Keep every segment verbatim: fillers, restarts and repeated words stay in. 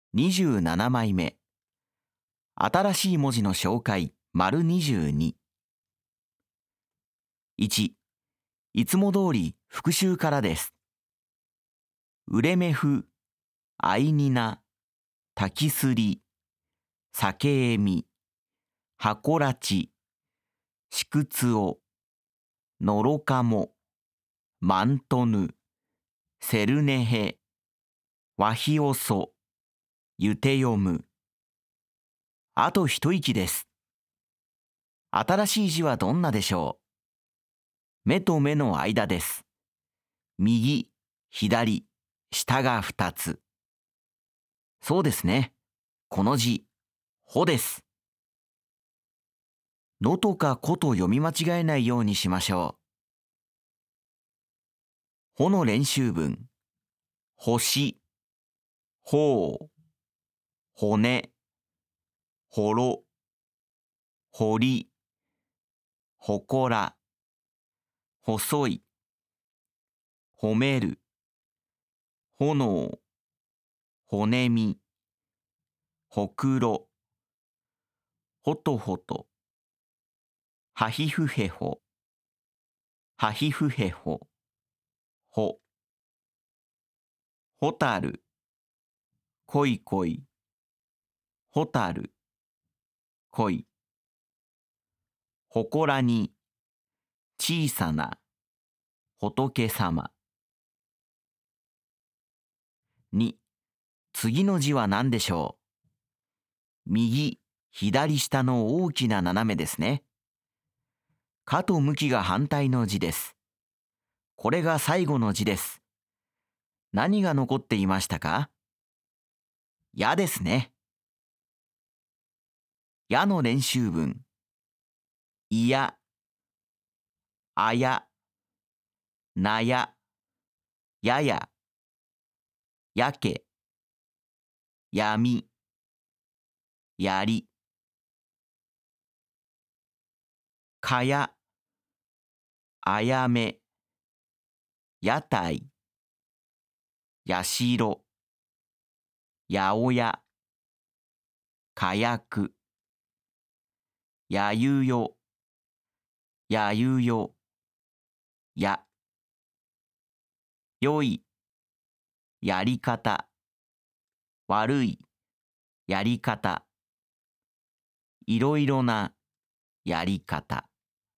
にじゅうななまいめ。新しい文字の紹介、丸にじゅうに。いち、いつも通り復習からです。うれめふ、あいにな、たきすり、さけえみ、はこらち、しくつお、のろかも、まんとぬ、せるねへ、わひおそ、ゆてよむ。あと一息です。新しい字はどんなでしょう。目と目の間です。右、左、下が二つ。そうですね。この字、ほです。のとかこと読み間違えないようにしましょう。ほの練習文。星、ほう、骨、ほろ、ほり、ほこら、細い、褒める、炎、骨身、ほくろ、ほとほと、はひふへほ、はひふへほ、ほ、ほたる、こいこい、ほたる、こい、ほこらに、小さな、仏様。に、次の字は何でしょう。右、左下の大きな斜めですね。かと向きが反対の字です。これが最後の字です。何が残っていましたか？やですね。やの練習文。いや、あや、なや、やや、やけ、やみ、やり、かや、あやめ、やたい、やしろ、やおや、かやく、やゆよ、やゆよ、や、よい、やり方、悪い、やり方、いろいろな、やり方。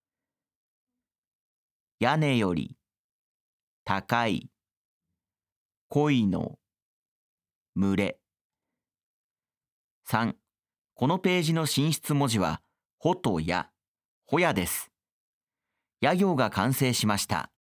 屋根より、高い、恋の、群れ。さん、このページの進出文字は、ほとや、ほやです。や行が完成しました。